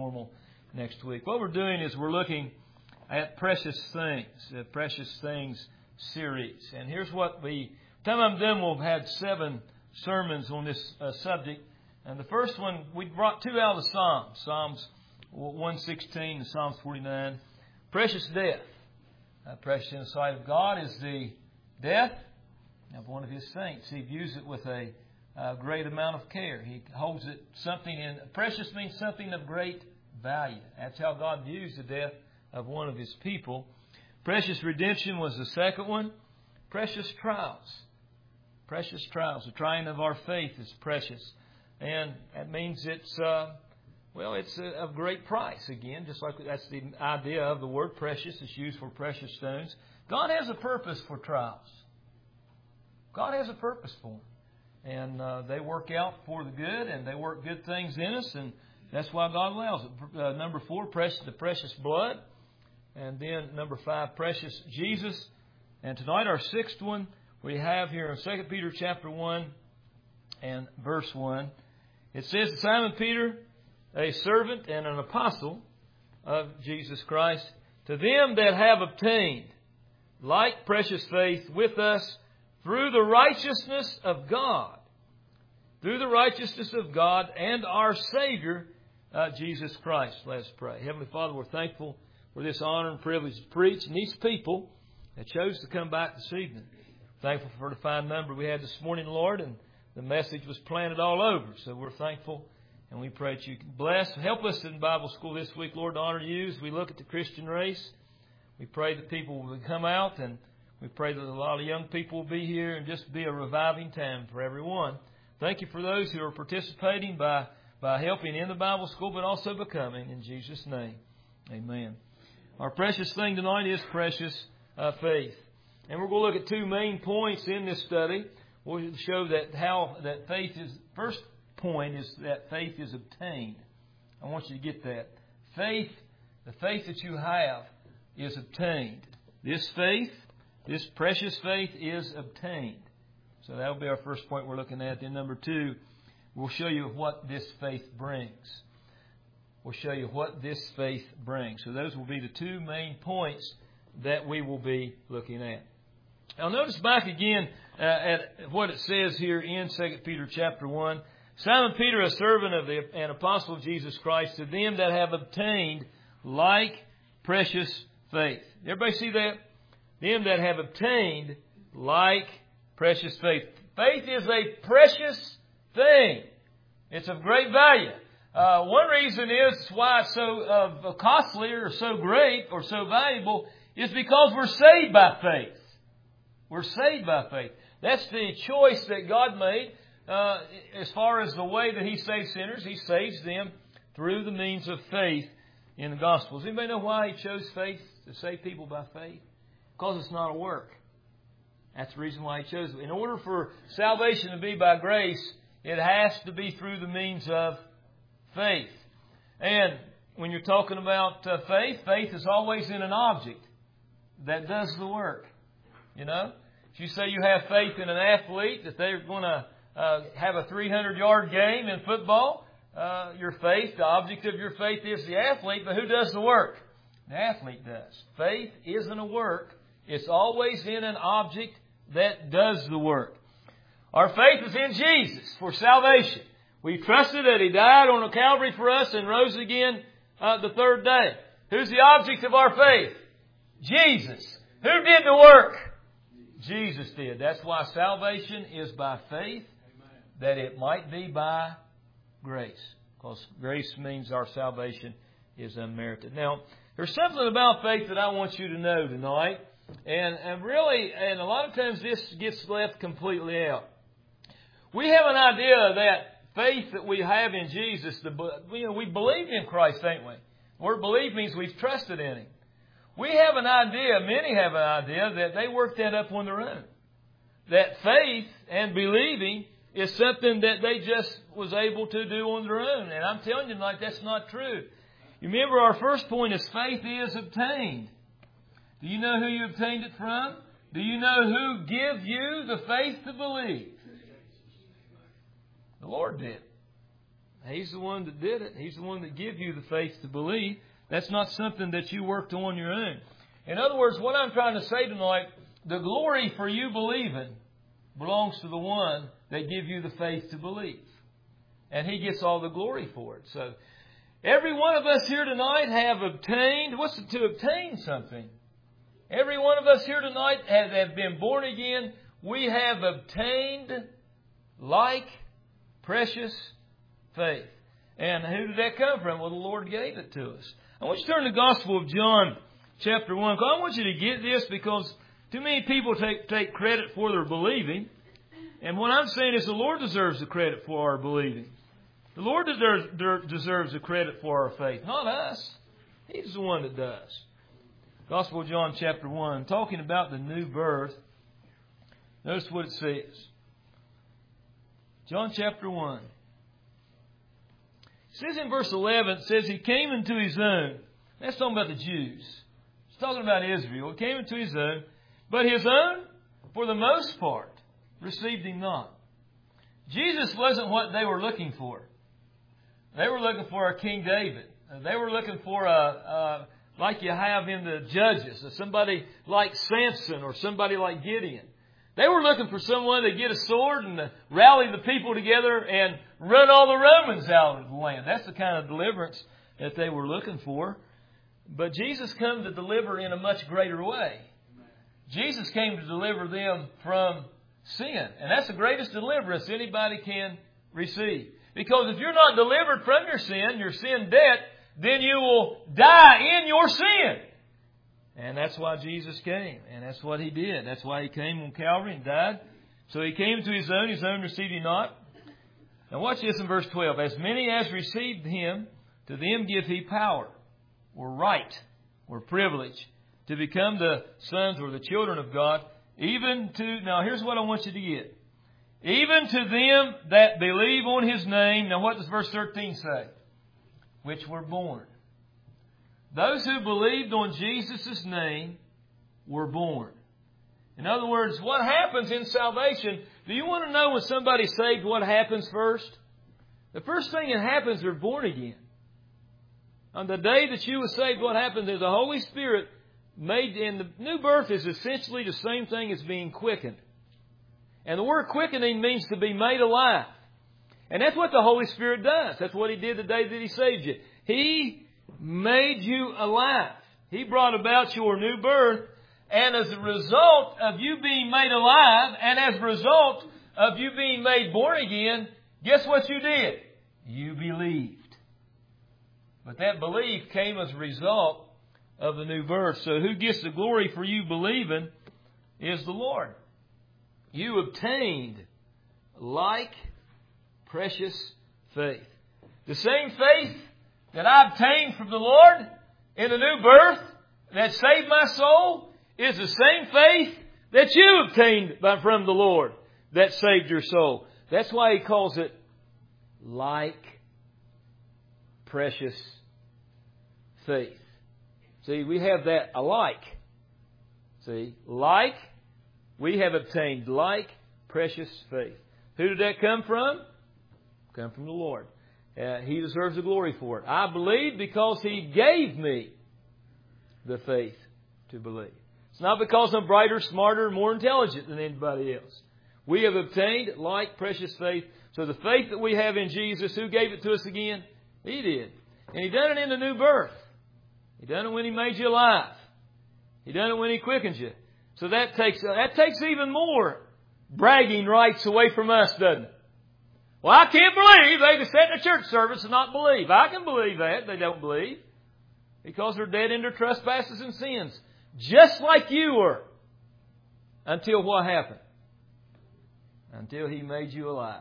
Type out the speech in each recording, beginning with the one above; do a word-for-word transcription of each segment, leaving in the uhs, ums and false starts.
normal next week. What we're doing is we're looking at Precious Things, the Precious Things series. And here's what we, by the time I'm done, we'll have had seven sermons on this uh, subject. And the first one, we brought two out of the Psalms, Psalms one sixteen and Psalms forty-nine. Precious death. Uh, precious in the sight of God is the death of one of His saints. He views it with a uh, great amount of care. He holds it something in, precious means something of great value. That's how God views the death of one of His people. Precious redemption was the second one. Precious trials. Precious trials. The trying of our faith is precious. And that means it's, uh, well, it's uh, of great price. Again, just like that's the idea of the word precious. It's used for precious stones. God has a purpose for trials. God has a purpose for them. And uh, they work out for the good, and they work good things in us, and that's why God allows it. Uh, number four, precious, the precious blood. And then number five, precious Jesus. And tonight our sixth one we have here in Second Peter chapter one and verse one. It says, Simon Peter, a servant and an apostle of Jesus Christ, to them that have obtained like precious faith with us through the righteousness of God, through the righteousness of God and our Savior, uh, Jesus Christ. Let's pray. Heavenly Father, we're thankful for this honor and privilege to preach, and these people that chose to come back this evening. Thankful for the fine number we had this morning, Lord, and the message was planted all over. So we're thankful, and we pray that you can bless. Help us in Bible school this week, Lord, to honor you as we look at the Christian race. We pray that people will come out, and we pray that a lot of young people will be here and just be a reviving time for everyone. Thank you for those who are participating by, by helping in the Bible school, but also becoming. In Jesus' name, amen. Our precious thing tonight is precious uh, faith. And we're going to look at two main points in this study. We'll show that how that faith is, first point is that faith is obtained. I want you to get that. Faith, the faith that you have is obtained. This faith, this precious faith is obtained. So that will be our first point we're looking at. Then number two, we'll show you what this faith brings. We'll show you what this faith brings. So those will be the two main points that we will be looking at. Now notice back again uh, at what it says here in Second Peter chapter one. Simon Peter, a servant of the and apostle of Jesus Christ, to them that have obtained like precious faith. Everybody see that? Them that have obtained like precious faith. Faith is a precious thing. It's of great value. Uh, one reason is why it's so uh, costly or so great or so valuable is because we're saved by faith. We're saved by faith. That's the choice that God made uh, as far as the way that He saves sinners. He saves them through the means of faith in the Gospels. Anybody know why He chose faith to save people by faith? Because it's not a work. That's the reason why He chose it. In order for salvation to be by grace, it has to be through the means of faith. And when you're talking about uh, faith, faith is always in an object that does the work. You know, if you say you have faith in an athlete that they're going to uh, have a three hundred yard game in football, uh, your faith, the object of your faith is the athlete, but who does the work? The athlete does. Faith isn't a work. It's always in an object that does the work. Our faith is in Jesus for salvation. We trusted that He died on a Calvary for us and rose again uh, the third day. Who's the object of our faith? Jesus. Who did the work? Jesus did. That's why salvation is by faith, that it might be by grace. Because grace means our salvation is unmerited. Now, there's something about faith that I want you to know tonight. And, and really, and a lot of times this gets left completely out. We have an idea that faith that we have in Jesus, the, you know, we believe in Christ, ain't we? The word believe means we've trusted in Him. We have an idea, many have an idea, that they work that up on their own. That faith and believing is something that they just was able to do on their own. And I'm telling you tonight, that's not true. You remember our first point is faith is obtained. Do you know who you obtained it from? Do you know who gave you the faith to believe? The Lord did. He's the one that did it. He's the one that gave you the faith to believe. That's not something that you worked on your own. In other words, what I'm trying to say tonight, the glory for you believing belongs to the one that gives you the faith to believe. And He gets all the glory for it. So, every one of us here tonight have obtained, what's it, to obtain something? Every one of us here tonight have, have been born again. We have obtained like precious faith. And who did that come from? Well, the Lord gave it to us. I want you to turn to the Gospel of John, chapter one. I want you to get this because too many people take, take credit for their believing. And what I'm saying is the Lord deserves the credit for our believing. The Lord deserves, deserves the credit for our faith, not us. He's the one that does. Gospel of John, chapter one, talking about the new birth. Notice what it says. John chapter one. It says in verse eleven, it says, He came into His own. That's talking about the Jews. It's talking about Israel. He came into His own. But His own, for the most part, received Him not. Jesus wasn't what they were looking for. They were looking for a King David. They were looking for a, a like you have in the Judges, somebody like Samson or somebody like Gideon. They were looking for someone to get a sword and to rally the people together and run all the Romans out of the land. That's the kind of deliverance that they were looking for. But Jesus came to deliver in a much greater way. Jesus came to deliver them from sin. And that's the greatest deliverance anybody can receive. Because if you're not delivered from your sin, your sin debt, then you will die in your sin. And that's why Jesus came. And that's what He did. That's why He came on Calvary and died. So He came to His own. His own received Him not. Now watch this in verse twelve. As many as received Him, to them give He power, or right, or privilege, to become the sons or the children of God, even to, now here's what I want you to get. Even to them that believe on His name. Now what does verse thirteen say? Which were born. Those who believed on Jesus' name were born. In other words, what happens in salvation? Do you want to know when somebody's saved what happens first? The first thing that happens, they're born again. On the day that you were saved, what happens is the Holy Spirit made, and the new birth is essentially the same thing as being quickened. And the word quickening means to be made alive. And that's what the Holy Spirit does. That's what He did the day that He saved you. He made you alive. He brought about your new birth. And as a result of you being made alive, and as a result of you being made born again, guess what you did? You believed. But that belief came as a result of the new birth. So who gets the glory for you believing is the Lord. You obtained like precious faith. The same faith that I obtained from the Lord in the new birth that saved my soul is the same faith that you obtained from the Lord that saved your soul. That's why He calls it like precious faith. See, we have that alike. See, like, we have obtained like precious faith. Who did that come from? Come from the Lord. Uh, he deserves the glory for it. I believe because He gave me the faith to believe. It's not because I'm brighter, smarter, more intelligent than anybody else. We have obtained like precious faith. So the faith that we have in Jesus, who gave it to us again? He did. And He done it in the new birth. He done it when He made you alive. He done it when He quickens you. So that takes, uh, that takes even more bragging rights away from us, doesn't it? Well, I can't believe they can sit in a church service and not believe. I can believe that. They don't believe. Because they're dead in their trespasses and sins. Just like you were. Until what happened? Until He made you alive.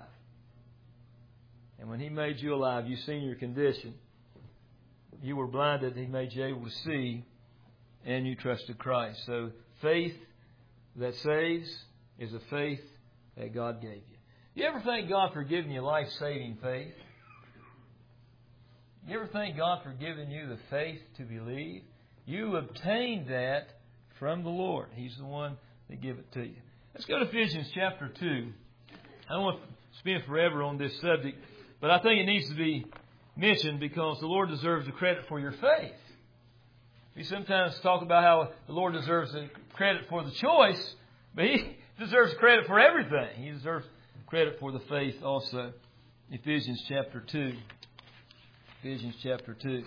And when He made you alive, you seen your condition. You were blinded. He made you able to see. And you trusted Christ. So faith that saves is a faith that God gave you. You ever thank God for giving you life-saving faith? You ever thank God for giving you the faith to believe? You obtained that from the Lord. He's the one that gave it to you. Let's go to Ephesians chapter two. I don't want to spend forever on this subject. But I think it needs to be mentioned because the Lord deserves the credit for your faith. We sometimes talk about how the Lord deserves the credit for the choice, but He deserves credit for everything. He deserves credit for the faith also. Ephesians chapter two. Ephesians chapter two.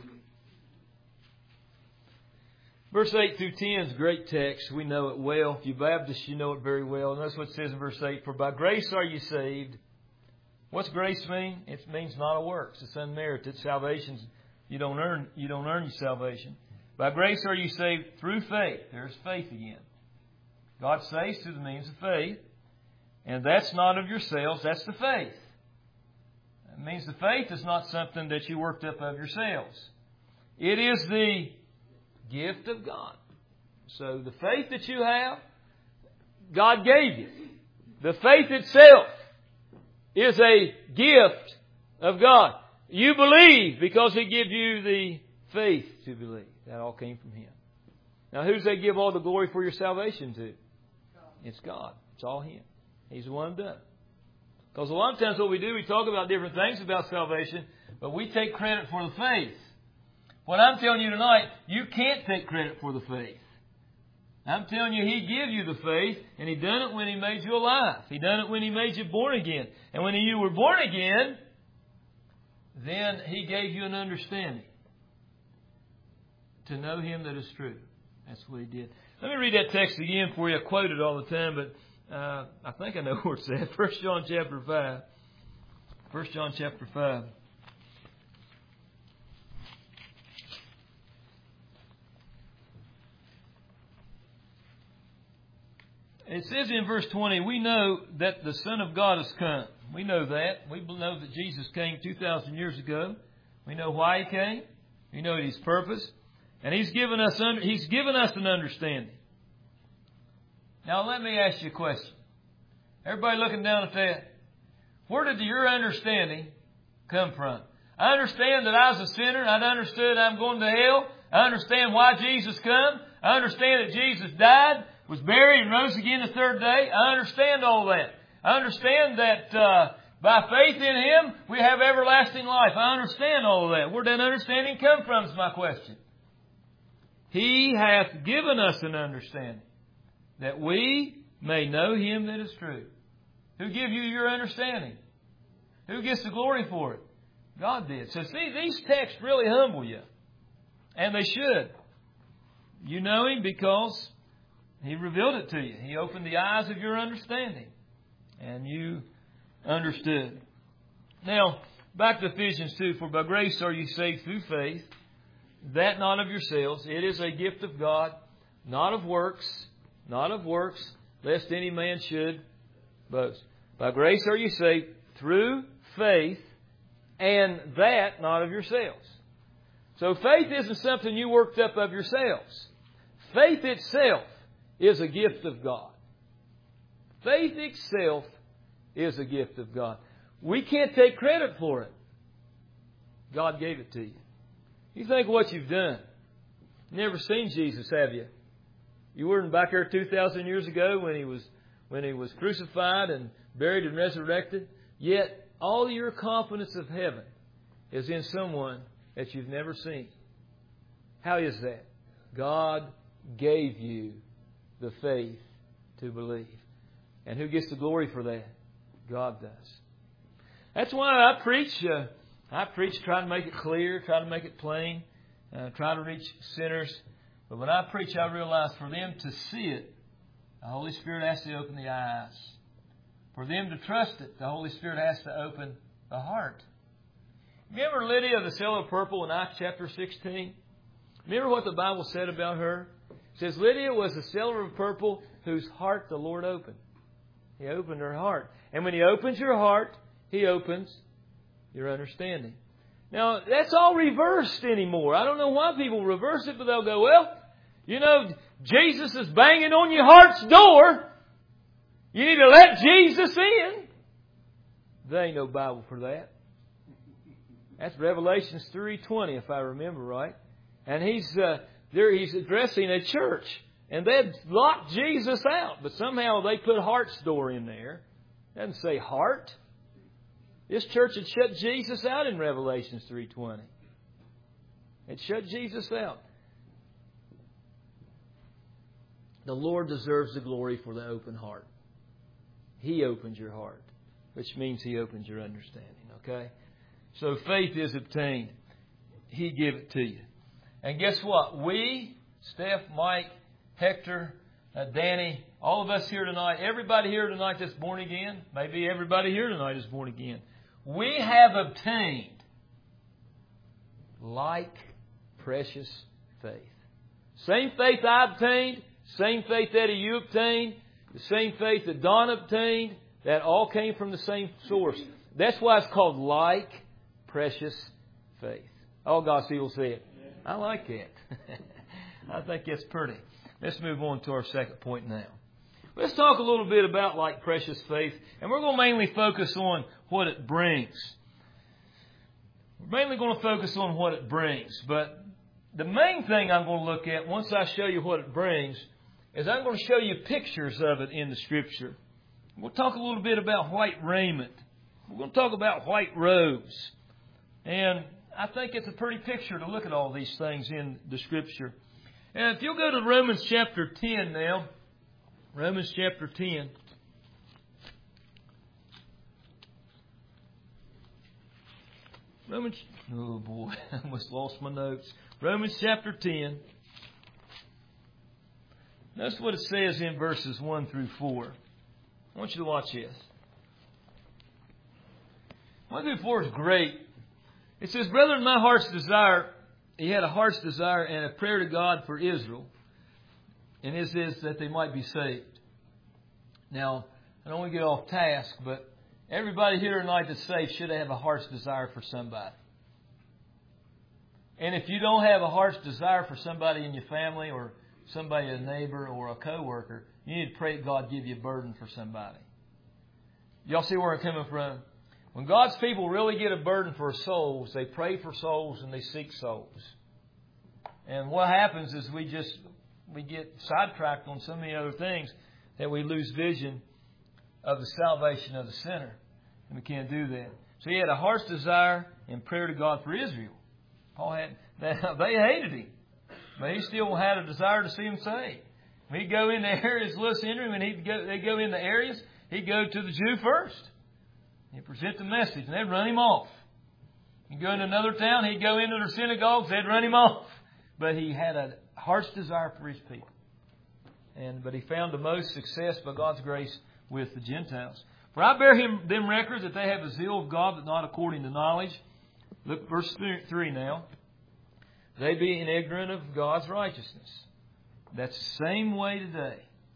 Verse eight through ten is a great text. We know it well. If you're Baptist, you know it very well. Notice what it says in verse eight. For by grace are you saved. What's grace mean? It means not of works. It's unmerited. Salvation, you don't earn, you don't earn your salvation. By grace are you saved through faith. There's faith again. God saves through the means of faith. And that's not of yourselves. That's the faith. It means the faith is not something that you worked up of yourselves. It is the gift of God. So the faith that you have, God gave you. The faith itself is a gift of God. You believe because He gives you the faith to believe. That all came from Him. Now who does they give all the glory for your salvation to? It's God. It's all Him. He's the one who does. Because a lot of times what we do, we talk about different things about salvation, but we take credit for the faith. What I'm telling you tonight, you can't take credit for the faith. I'm telling you, He gave you the faith, and He done it when He made you alive. He done it when He made you born again. And when you were born again, then He gave you an understanding to know Him that is true. That's what He did. Let me read that text again for you. I quote it all the time, but uh, I think I know where it's at. First John chapter five. First John chapter five. It says in verse twenty, we know that the Son of God has come. We know that. We know that Jesus came two thousand years ago. We know why He came. We know His purpose. And He's given us under, He's given us an understanding. Now let me ask you a question. Everybody looking down at that. Where did your understanding come from? I understand that I was a sinner. I understood I'm going to hell. I understand why Jesus come. I understand that Jesus died, was buried, and rose again the third day. I understand all that. I understand that uh, by faith in Him, we have everlasting life. I understand all of that. Where did that understanding come from is my question. He hath given us an understanding that we may know Him that is true. Who give you your understanding? Who gets the glory for it? God did. So see, these texts really humble you. And they should. You know Him because He revealed it to you. He opened the eyes of your understanding. And you understood. Now, back to Ephesians two. For by grace are you saved through faith, that not of yourselves. It is a gift of God, not of works, not of works, lest any man should boast. By grace are you saved through faith, and that not of yourselves. So faith isn't something you worked up of yourselves. Faith itself is a gift of God. Faith itself is a gift of God. We can't take credit for it. God gave it to you. You think of what you've done. Never seen Jesus, have you? You weren't back there two thousand years ago when He was when He was crucified and buried and resurrected. Yet all your confidence of heaven is in someone that you've never seen. How is that? God gave you the faith to believe. And who gets the glory for that? God does. That's why I preach. Uh, I preach, try to make it clear, try to make it plain, uh, try to reach sinners. But when I preach, I realize for them to see it, the Holy Spirit has to open the eyes. For them to trust it, the Holy Spirit has to open the heart. Remember Lydia, the seller of purple in Acts chapter sixteen? Remember what the Bible said about her? It says Lydia was the seller of purple whose heart the Lord opened. He opened her heart. And when He opens your heart, He opens your understanding. Now, that's all reversed anymore. I don't know why people reverse it, but they'll go, well, you know, Jesus is banging on your heart's door. You need to let Jesus in. There ain't no Bible for that. That's Revelation three twenty, if I remember right. And he's uh, there. He's addressing a church, and they'd locked Jesus out, but somehow they put heart's door in there. It doesn't say heart. This church had shut Jesus out in Revelation three twenty. It shut Jesus out. The Lord deserves the glory for the open heart. He opens your heart, which means He opens your understanding. Okay? So faith is obtained. He give it to you. And guess what? We, Steph, Mike, Hector, uh, Danny, all of us here tonight, everybody here tonight that's born again, maybe everybody here tonight is born again. We have obtained like precious faith. Same faith I obtained, same faith that you obtained, the same faith that Don obtained, that all came from the same source. That's why it's called like precious faith. All God's people say it. I like that. I think that's pretty. Let's move on to our second point now. Let's talk a little bit about like precious faith, and we're going to mainly focus on what it brings. We're mainly going to focus on what it brings, but the main thing I'm going to look at once I show you what it brings is I'm going to show you pictures of it in the Scripture. We'll talk a little bit about white raiment. We're going to talk about white robes. And I think it's a pretty picture to look at all these things in the Scripture. And if you'll go to Romans chapter ten now. Romans chapter ten. Romans, oh boy, I almost lost my notes. Romans chapter ten. Notice what it says in verses one through four. I want you to watch this. one through four is great. It says, brethren, my heart's desire, he had a heart's desire and a prayer to God for Israel. And this is that they might be saved. Now, I don't want to get off task, but everybody here tonight that's saved should have a heart's desire for somebody. And if you don't have a heart's desire for somebody in your family or somebody, a neighbor or a coworker, you need to pray that God give you a burden for somebody. Y'all see where I'm coming from? When God's people really get a burden for souls, they pray for souls and they seek souls. And what happens is we just we get sidetracked on so many other things that we lose vision of the salvation of the sinner. And we can't do that. So he had a heart's desire and prayer to God for Israel. Paul had, they hated him. But he still had a desire to see them saved. When he'd go in the areas, Lewis Henry, when he'd go, they'd go in the areas, he'd go to the Jew first. He'd present the message, and they'd run him off. He'd go into another town, he'd go into their synagogues, they'd run him off. But he had a heart's desire for his people. And But he found the most success by God's grace with the Gentiles. For I bear him them records that they have a zeal of God, but not according to knowledge. Look, verse three now. They being ignorant of God's righteousness. That's the same way today.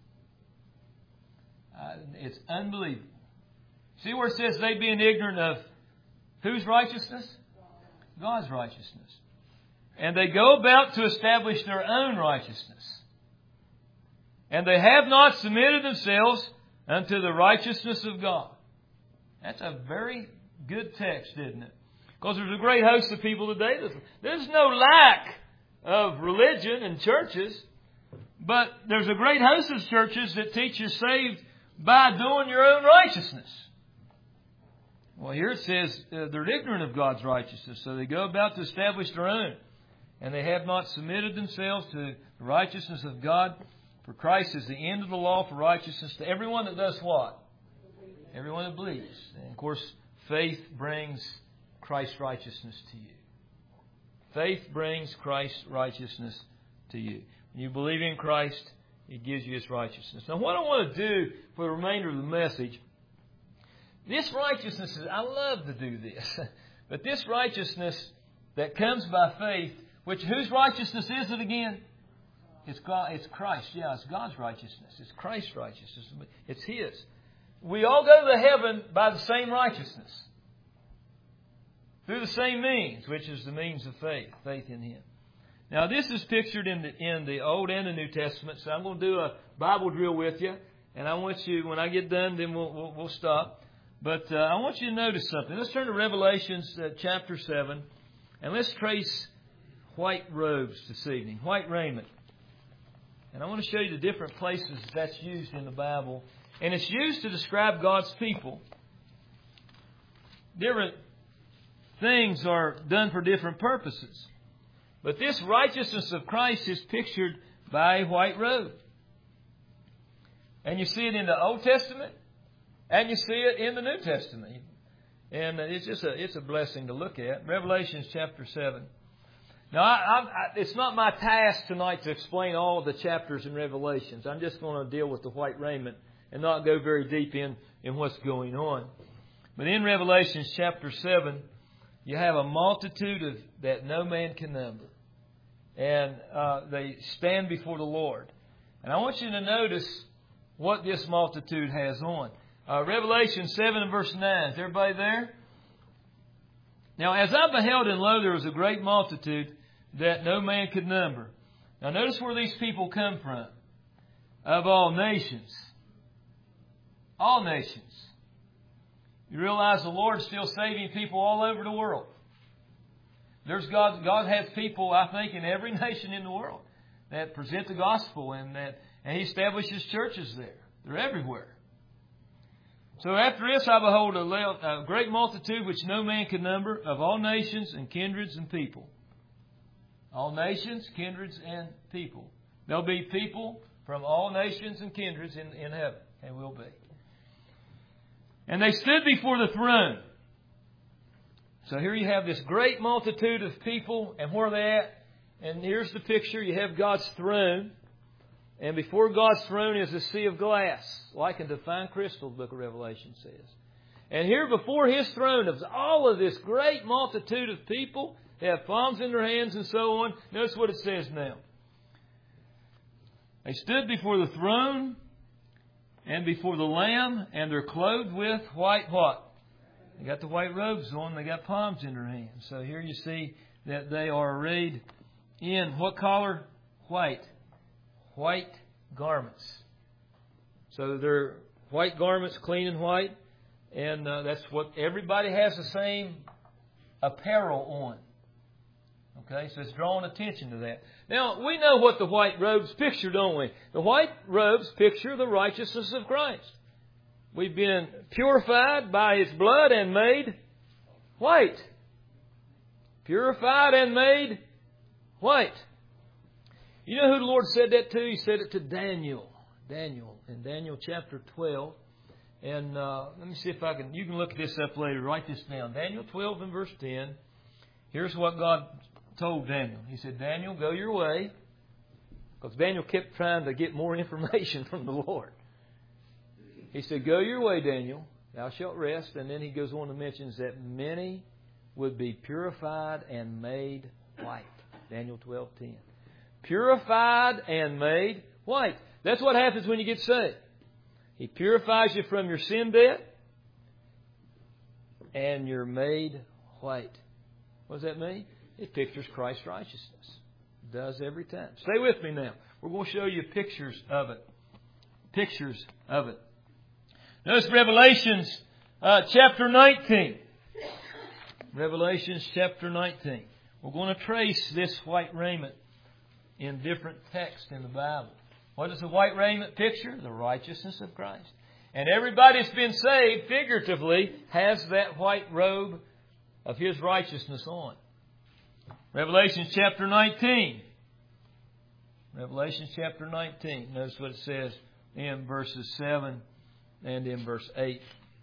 Uh, it's unbelievable. See where it says they being ignorant of whose righteousness? God's righteousness. And they go about to establish their own righteousness. And they have not submitted themselves unto the righteousness of God. That's a very good text, isn't it? Because there's a great host of people today. There's, there's no lack of religion and churches. But there's a great host of churches that teach you saved by doing your own righteousness. Well, here it says uh, they're ignorant of God's righteousness. So they go about to establish their own. And they have not submitted themselves to the righteousness of God. For Christ is the end of the law for righteousness to everyone that does what? Everyone that believes. And of course, faith brings Christ's righteousness to you. Faith brings Christ's righteousness to you. When you believe in Christ, it gives you His righteousness. Now, what I want to do for the remainder of the message, this righteousness is, I love to do this, but this righteousness that comes by faith, which whose righteousness is it again? It's God, it's Christ. Yeah, it's God's righteousness. It's Christ's righteousness. It's His. We all go to heaven by the same righteousness. Through the same means, which is the means of faith. Faith in Him. Now, this is pictured in the, in the Old and the New Testament. So I'm going to do a Bible drill with you. And I want you, when I get done, then we'll, we'll, we'll stop. But uh, I want you to notice something. Let's turn to Revelations uh, chapter seven. And let's trace white robes this evening. White raiment. And I want to show you the different places that's used in the Bible. And it's used to describe God's people. different things are done for different purposes. But this righteousness of Christ is pictured by a white robe. And you see it in the Old Testament, and you see it in the New Testament. And it's just a, it's a blessing to look at. Revelation chapter seven. Now, I, I, it's not my task tonight to explain all of the chapters in Revelations. I'm just going to deal with the white raiment and not go very deep in, in what's going on. But in Revelation chapter seven, you have a multitude of that no man can number. And uh, they stand before the Lord. And I want you to notice what this multitude has on. Uh, Revelation seven and verse nine. Is everybody there? Now, as I beheld, and lo, there was a great multitude that no man could number. Now, notice where these people come from. Of all nations. All nations. You realize the Lord's still saving people all over the world. There's God. God has people, I think, in every nation in the world that present the gospel, and that, and He establishes churches there. They're everywhere. So after this, I behold a, a great multitude which no man can number, of all nations and kindreds and people. All nations, kindreds, and people. There'll be people from all nations and kindreds in, in heaven, and will be. And they stood before the throne. So here you have this great multitude of people, and where are they at? And here's the picture. You have God's throne, and before God's throne is a sea of glass, likened to fine crystal, the book of Revelation says. And here before His throne is all of this great multitude of people. They have palms in their hands and so on. Notice what it says now. They stood before the throne and before the Lamb, and they're clothed with white what? They got the white robes on. They got palms in their hands. So here you see that they are arrayed in what color? White. White garments. So they're white garments, clean and white. And uh, that's what everybody has the same apparel on. Okay, so it's drawing attention to that. Now, we know what the white robes picture, don't we? The white robes picture the righteousness of Christ. We've been purified by His blood and made white. Purified and made white. You know who the Lord said that to? He said it to Daniel. Daniel, in Daniel chapter twelve. And uh, let me see if I can, you can look this up later. Write this down. Daniel twelve and verse ten. Here's what God told Daniel. He said, Daniel, go your way. Because Daniel kept trying to get more information from the Lord. He said, go your way, Daniel. Thou shalt rest. And then he goes on to mention that many would be purified and made white. Daniel twelve ten. Purified and made white. That's what happens when you get saved. He purifies you from your sin debt, and you're made white. What does that mean? It pictures Christ's righteousness. It does every time. Stay with me now. We're going to show you pictures of it. Pictures of it. Notice Revelations uh, chapter nineteen. Revelations chapter nineteen. We're going to trace this white raiment in different texts in the Bible. What does the white raiment picture? The righteousness of Christ. And everybody that's been saved, figuratively, has that white robe of His righteousness on. Revelation chapter nineteen. Revelation chapter nineteen. Notice what it says in verses seven and in verse eight.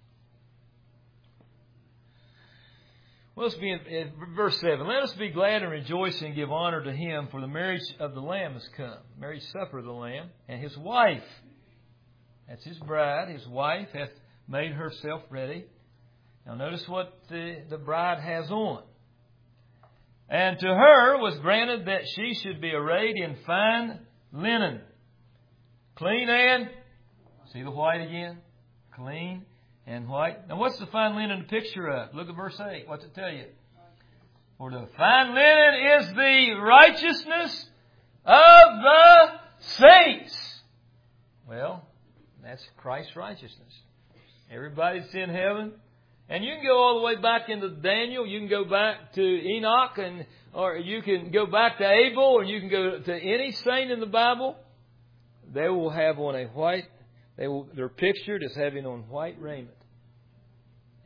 Well, let's be in, in verse seven. Let us be glad and rejoice and give honor to Him, for the marriage of the Lamb has come. Marriage supper of the Lamb. And His wife, that's His bride, His wife hath made herself ready. Now notice what the, the bride has on. And to her was granted that she should be arrayed in fine linen. Clean and, see the white again? Clean and white. Now what's the fine linen a picture of? Look at verse eight. What's it tell you? For the fine linen is the righteousness of the saints. Well, that's Christ's righteousness. Everybody's in heaven. And you can go all the way back into Daniel. You can go back to Enoch, and or you can go back to Abel, or you can go to any saint in the Bible. They will have on a white. They will. They're pictured as having on white raiment.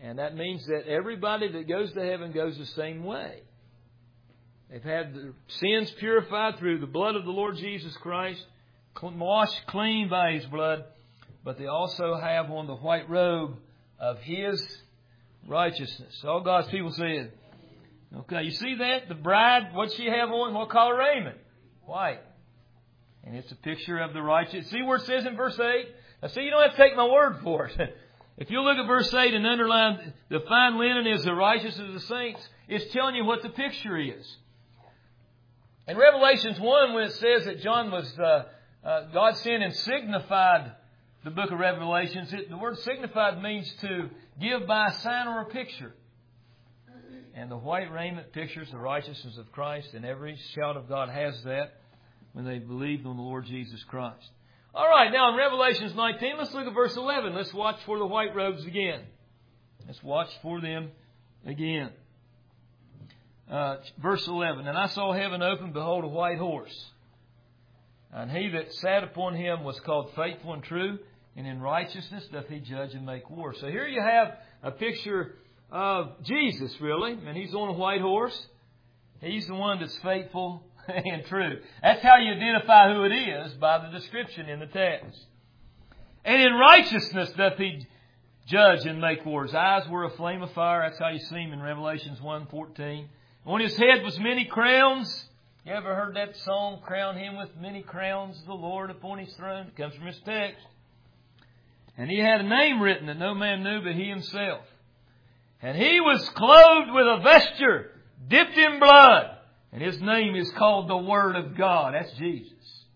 And that means that everybody that goes to heaven goes the same way. They've had their sins purified through the blood of the Lord Jesus Christ, washed clean by His blood, but they also have on the white robe of His righteousness. All God's people said. Okay, you see that? The bride, what's she have on? What color raiment? White. And it's a picture of the righteous. See where it says in verse eight? Now see, you don't have to take my word for it. If you look at verse eight and underline, the fine linen is the righteousness of the saints, it's telling you what the picture is. In Revelations one, when it says that John was, uh, uh, God sent and signified the book of Revelations, it, the word signified means to give by a sign or a picture. And the white raiment pictures the righteousness of Christ, and every child of God has that when they believed on the Lord Jesus Christ. All right, now in Revelations nineteen, let's look at verse eleven. Let's watch for the white robes again. Let's watch for them again. Uh, verse eleven, and I saw heaven open, behold, a white horse. And he that sat upon him was called Faithful and True, and in righteousness doth he judge and make war. So here you have a picture of Jesus, really. And He's on a white horse. He's the one that's faithful and true. That's how you identify who it is, by the description in the text. And in righteousness doth He judge and make war. His eyes were a flame of fire. That's how you see Him in Revelations one fourteen. On His head was many crowns. You ever heard that song, Crown Him with Many Crowns, the Lord upon His throne? It comes from His text. And He had a name written that no man knew but He Himself. And He was clothed with a vesture dipped in blood. And His name is called the Word of God. That's Jesus.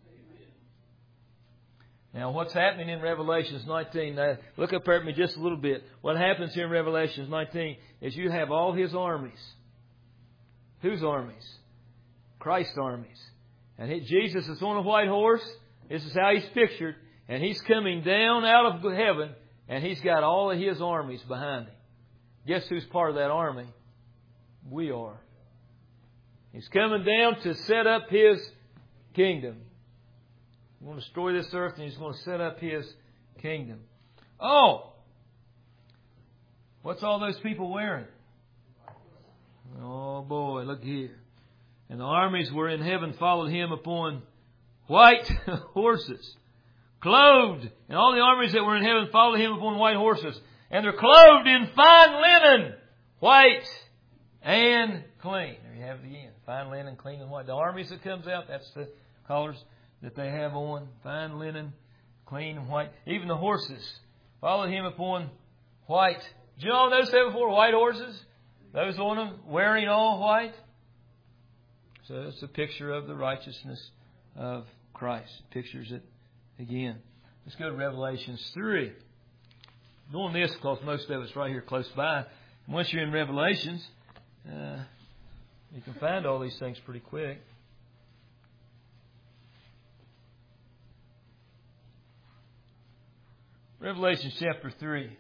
Now, what's happening in Revelations nineteen? Now, look up here at me just a little bit. What happens here in Revelations nineteen is you have all His armies. Whose armies? Christ's armies. And he, Jesus is on a white horse. This is how He's pictured. And He's coming down out of heaven, and He's got all of His armies behind Him. Guess who's part of that army? We are. He's coming down to set up His kingdom. He's going to destroy this earth, and He's going to set up His kingdom. Oh! What's all those people wearing? Oh boy, look here. And the armies were in heaven followed Him upon white horses. Clothed. And all the armies that were in heaven followed Him upon white horses. And they're clothed in fine linen, white and clean. There you have it again. Fine linen, clean and white. The armies that comes out, that's the colors that they have on. Fine linen, clean and white. Even the horses followed Him upon white. Did you all notice that before? White horses? Those on them wearing all white. So it's a picture of the righteousness of Christ. Pictures it again. Let's go to Revelations three. Doing this because most of it's right here close by. And once you're in Revelations, uh, you can find all these things pretty quick. Revelation chapter three.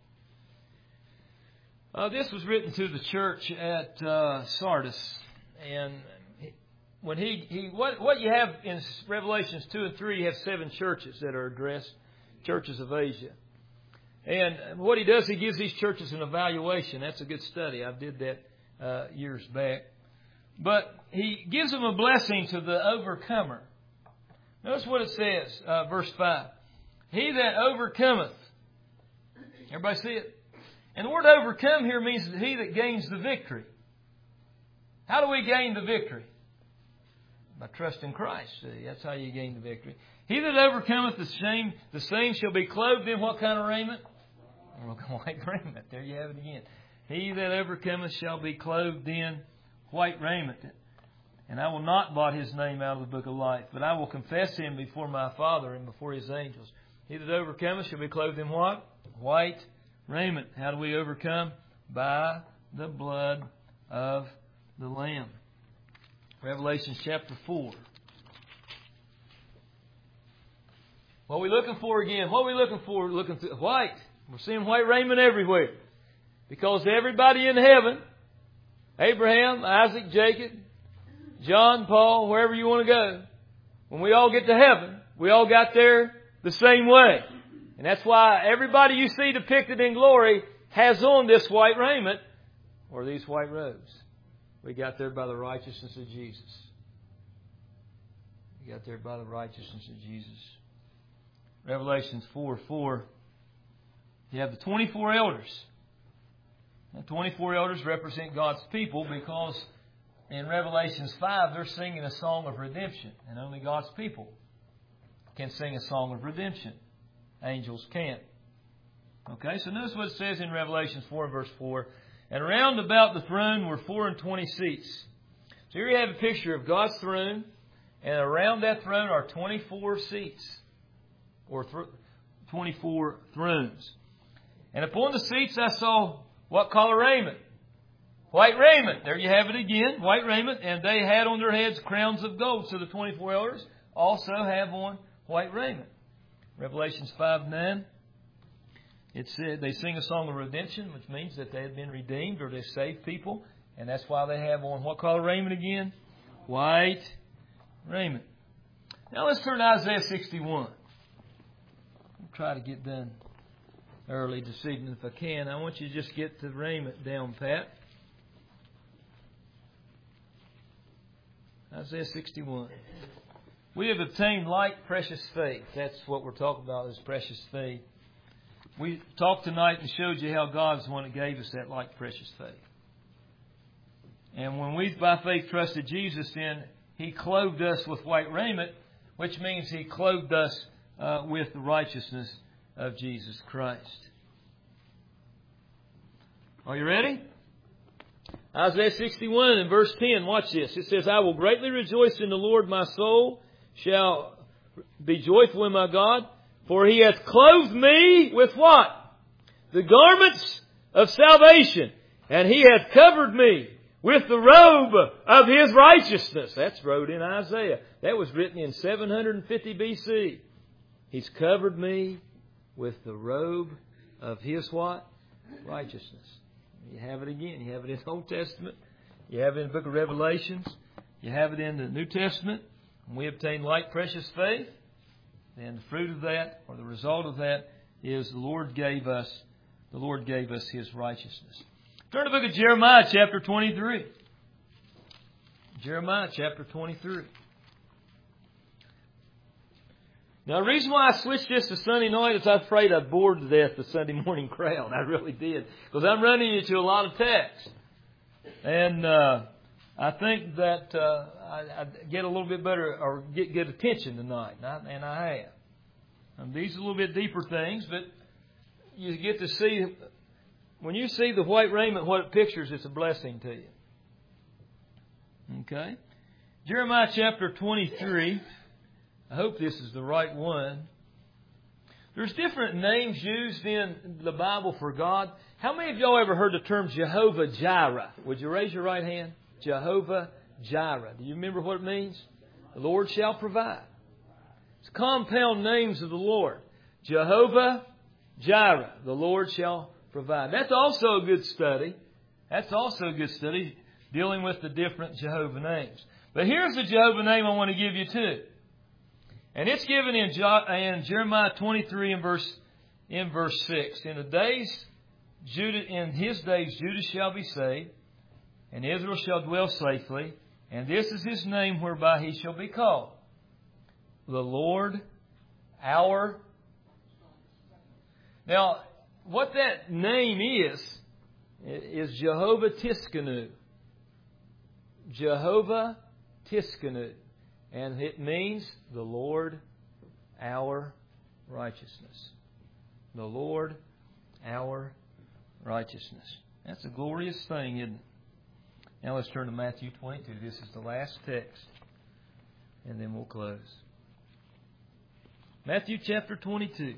Uh, this was written to the church at uh, Sardis. And when he, he what, what you have in Revelations two and three, you have seven churches that are addressed, churches of Asia. And what he does, he gives these churches an evaluation. That's a good study. I did that uh, years back. But he gives them a blessing to the overcomer. Notice what it says, uh, verse five. He that overcometh. Everybody see it? And the word overcome here means that he that gains the victory. How do we gain the victory? By trusting Christ. See, that's how you gain the victory. He that overcometh the same, the same shall be clothed in what kind of raiment? White raiment. There you have it again. He that overcometh shall be clothed in white raiment. And I will not blot his name out of the book of life, but I will confess him before my Father and before His angels. He that overcometh shall be clothed in what? White raiment. How do we overcome? By the blood of the Lamb. Revelation chapter four. What are we looking for again? What are we looking for? We're looking for white. We're seeing white raiment everywhere. Because everybody in heaven, Abraham, Isaac, Jacob, John, Paul, wherever you want to go, when we all get to heaven, we all got there the same way. And that's why everybody you see depicted in glory has on this white raiment or these white robes? We got there by the righteousness of Jesus. We got there by the righteousness of Jesus. Revelations four four. You have the twenty-four elders. The twenty-four elders represent God's people because in Revelations five they're singing a song of redemption. And only God's people can sing a song of redemption. Angels can't. Okay, so notice what it says in Revelations four verse four. And round about the throne were four and twenty seats. So here you have a picture of God's throne. And around that throne are twenty-four seats. Or th- twenty-four thrones. And upon the seats I saw what color raiment? White raiment. There you have it again. White raiment. And they had on their heads crowns of gold. So the twenty-four elders also have on white raiment. Revelations five nine. It said they sing a song of redemption, which means that they have been redeemed or they saved people. And that's why they have on what color raiment again? White raiment. Now let's turn to Isaiah sixty-one. I'll try to get done early this evening if I can. I want you to just get the raiment down pat. Isaiah sixty-one. We have obtained like precious faith. That's what we're talking about, is precious faith. We talked tonight and showed you how God's the one that gave us that like precious faith. And when we by faith trusted Jesus, then He clothed us with white raiment, which means He clothed us uh, with the righteousness of Jesus Christ. Are you ready? Isaiah sixty-one and verse ten, watch this. It says, I will greatly rejoice in the Lord, my soul shall be joyful in my God, for He hath clothed me with what? The garments of salvation, and He hath covered me with the robe of His righteousness. That's wrote in Isaiah. That was written in seven hundred fifty B C. He's covered me with the robe of His what? Righteousness. You have it again. You have it in the Old Testament. You have it in the book of Revelations. You have it in the New Testament. And we obtain like precious faith. And the fruit of that, or the result of that, is the Lord gave us, the Lord gave us His righteousness. Turn to the book of Jeremiah, chapter twenty-three. Jeremiah, chapter twenty-three. Now, the reason why I switched this to Sunday night is I was afraid I'd bored to death the Sunday morning crowd. I really did. Because I'm running into a lot of text. And uh, I think that uh, I, I get a little bit better, or get good attention tonight. And I, and I have. And these are a little bit deeper things, but you get to see, when you see the white raiment, what it pictures, it's a blessing to you. Okay? Jeremiah chapter twenty-three. I hope this is the right one. There's different names used in the Bible for God. How many of y'all ever heard the term Jehovah Jireh? Would you raise your right hand? Jehovah Jireh. Do you remember what it means? The Lord shall provide. It's compound names of the Lord. Jehovah Jireh. The Lord shall provide. That's also a good study. That's also a good study, dealing with the different Jehovah names. But here's the Jehovah name I want to give you too. And it's given in, in Jeremiah twenty-three in verse in verse six. In the days Judah, in his days Judah shall be saved, and Israel shall dwell safely, and this is his name whereby he shall be called. The Lord, our. Now, what that name is, is Jehovah Tiskanu. Jehovah Tiskanu. And it means the Lord, our righteousness. The Lord, our righteousness. That's a glorious thing, isn't it? Now let's turn to Matthew twenty-two. This is the last text. And then we'll close. Matthew chapter twenty-two.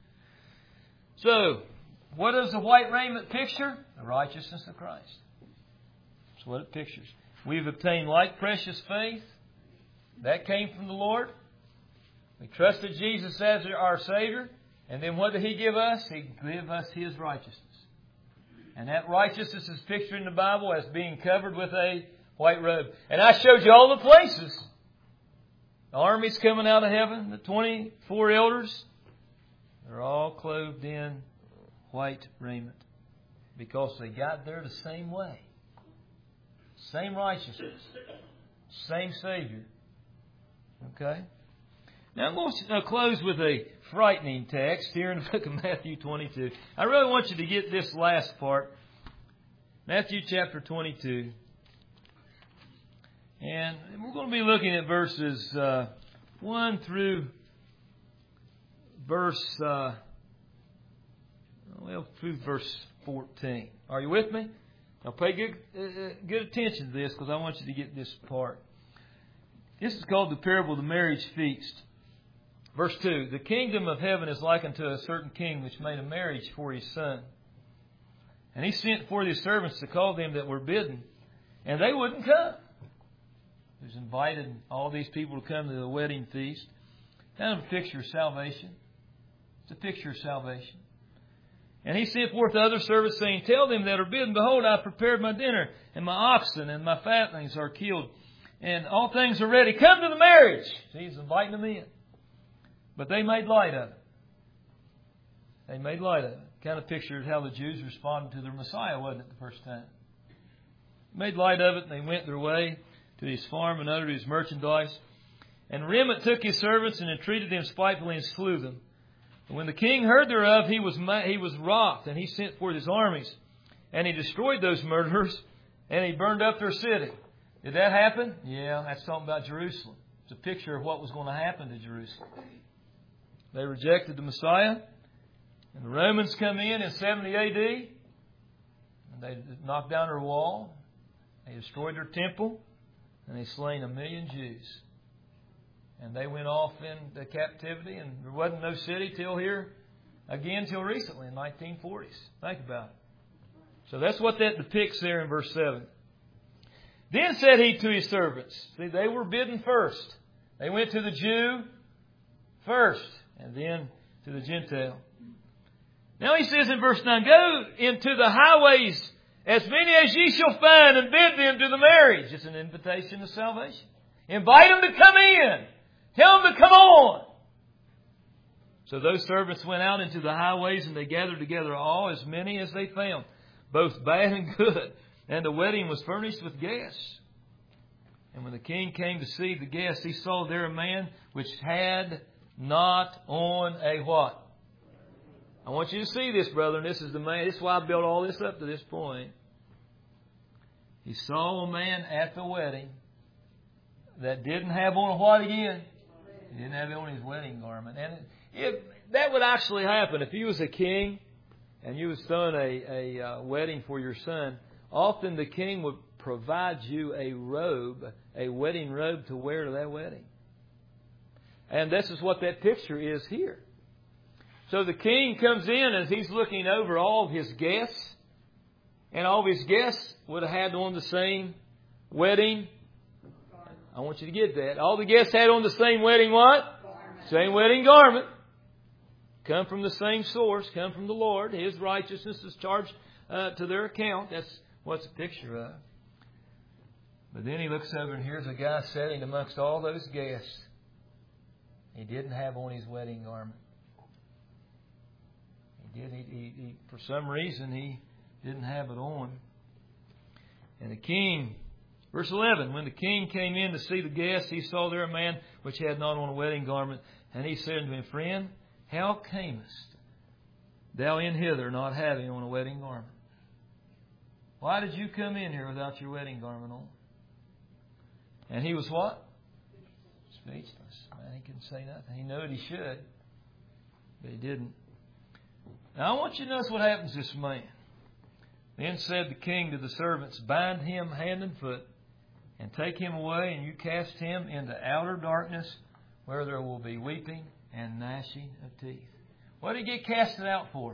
So, what does the white raiment picture? The righteousness of Christ. That's what it pictures. We've obtained like precious faith. That came from the Lord. We trusted Jesus as our Savior. And then what did He give us? He gave us His righteousness. And that righteousness is pictured in the Bible as being covered with a white robe. And I showed you all the places. The armies coming out of heaven, the twenty-four elders, they're all clothed in white raiment. because they got there the same way. Same righteousness. Same Savior. Okay? Now I'm going to close with a frightening text here in the book of Matthew twenty-two. I really want you to get this last part. Matthew chapter twenty-two. And we're going to be looking at verses uh, one through verse, uh, well, through verse fourteen. Are you with me? Now pay good, uh, good attention to this because I want you to get this part. This is called the parable of the marriage feast. Verse two, the kingdom of heaven is likened to a certain king which made a marriage for his son. And he sent forth his servants to call them that were bidden, and they wouldn't come. He was invited all these people to come to the wedding feast. Kind of a picture of salvation. It's a picture of salvation. And he sent forth other servants, saying, tell them that are bidden, behold, I have prepared my dinner, and my oxen and my fatlings are killed, and all things are ready. Come to the marriage. See, he's inviting them in. But they made light of it. They made light of it. Kind of pictured how the Jews responded to their Messiah, wasn't it, the first time? Made light of it, and they went their way to his farm and uttered his merchandise. And Rembrandt took his servants and entreated them spitefully and slew them. And when the king heard thereof, he was he was wroth, and he sent forth his armies. And he destroyed those murderers, and he burned up their city. Did that happen? Yeah, that's talking about Jerusalem. It's a picture of what was going to happen to Jerusalem. They rejected the Messiah. And the Romans come in in seventy A D. And they knocked down their wall. They destroyed their temple. And they slain a million Jews. And they went off into captivity. And there wasn't no city till here, again, till recently in nineteen forties. Think about it. So that's what that depicts there in verse seven. Then said he to his servants. See, they were bidden first. They went to the Jew first. And then to the Gentile. Now he says in verse nine, go into the highways, as many as ye shall find, and bid them to the marriage. It's an invitation to salvation. Invite them to come in. Tell them to come on. So those servants went out into the highways, and they gathered together all, as many as they found, both bad and good. And the wedding was furnished with guests. And when the king came to see the guests, he saw there a man which had not on a what? I want you to see this, brother, and this is the man. This is why I built all this up to this point. He saw a man at the wedding that didn't have on a what again? He didn't have on his wedding garment. And if that would actually happen, if you was a king and you was throwing a, a uh, wedding for your son, often the king would provide you a robe, a wedding robe to wear to that wedding. And this is what that picture is here. So the king comes in as he's looking over all of his guests. And all of his guests would have had on the same wedding. I want you to get that. All the guests had on the same wedding what? Garment. Same wedding garment. Come from the same source. Come from the Lord. His righteousness is charged uh, to their account. That's what's a picture of. But then he looks over and here's a guy sitting amongst all those guests. He didn't have on his wedding garment. He did. He, he, he, for some reason, he didn't have it on. And the king, verse eleven, when the king came in to see the guests, he saw there a man which had not on a wedding garment. And he said to him, friend, how camest thou in hither not having on a wedding garment? Why did you come in here without your wedding garment on? And he was what? Speechless. Man, he couldn't say nothing. He knew it, he should, but he didn't. Now I want you to notice what happens to this man. Then said the king to the servants, bind him hand and foot, and take him away, and you cast him into outer darkness, where there will be weeping and gnashing of teeth. What did he get casted out for?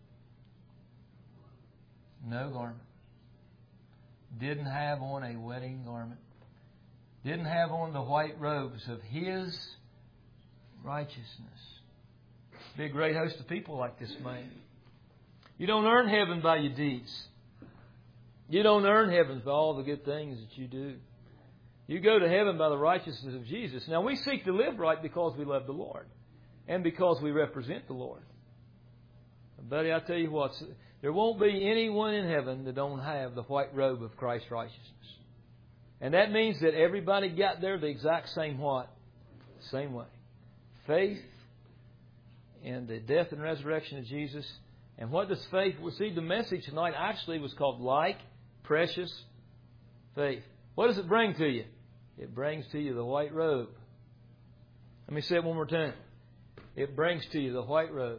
No garment. Didn't have on a wedding garment. Didn't have on the white robes of His righteousness. Be a great host of people like this man. You don't earn heaven by your deeds. You don't earn heaven for all the good things that you do. You go to heaven by the righteousness of Jesus. Now we seek to live right because we love the Lord. And because we represent the Lord. Buddy, I tell you what, there won't be anyone in heaven that don't have the white robe of Christ's righteousness. And that means that everybody got there the exact same what? Same way. Faith in the death and resurrection of Jesus. And what does faith... Well, see, the message tonight actually was called Like Precious Faith. What does it bring to you? It brings to you the white robe. Let me say it one more time. It brings to you the white robe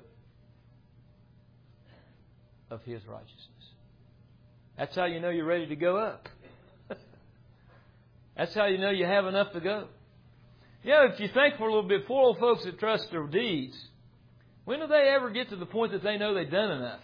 of His righteousness. That's how you know you're ready to go up. That's how you know you have enough to go. You know, if you think for a little bit, poor old folks that trust their deeds, when do they ever get to the point that they know they've done enough?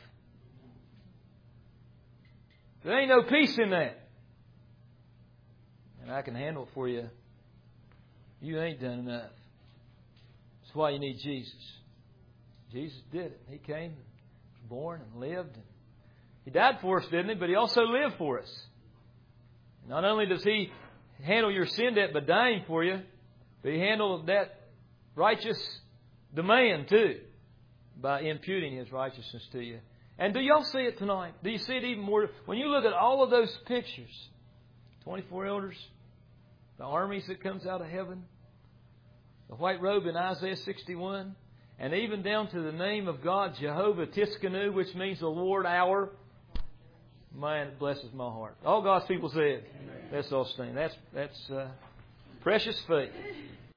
There ain't no peace in that. And I can handle it for you. You ain't done enough. That's why you need Jesus. Jesus did it. He came, was born, and lived. He died for us, didn't He? But He also lived for us. Not only does He handle your sin debt by dying for you, but He handled that righteous demand too by imputing His righteousness to you. And do y'all see it tonight? Do you see it even more? When you look at all of those pictures, twenty-four elders, the armies that comes out of heaven, the white robe in Isaiah sixty-one, and even down to the name of God, Jehovah Tiskanu, which means the Lord our... Man, it blesses my heart. All God's people said, let's all stand. That's, that's uh, precious faith.